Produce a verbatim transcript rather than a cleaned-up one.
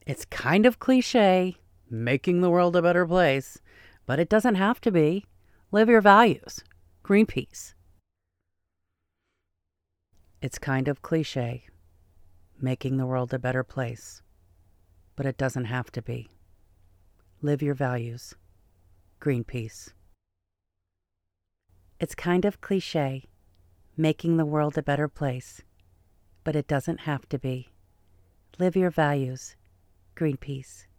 It's kind of cliche, making the world a better place, but it doesn't have to be. Live your values. Greenpeace. It's kind of cliche, making the world a better place, but it doesn't have to be. Live your values. Greenpeace. It's kind of cliche, making the world a better place, but it doesn't have to be. Live your values. Greenpeace.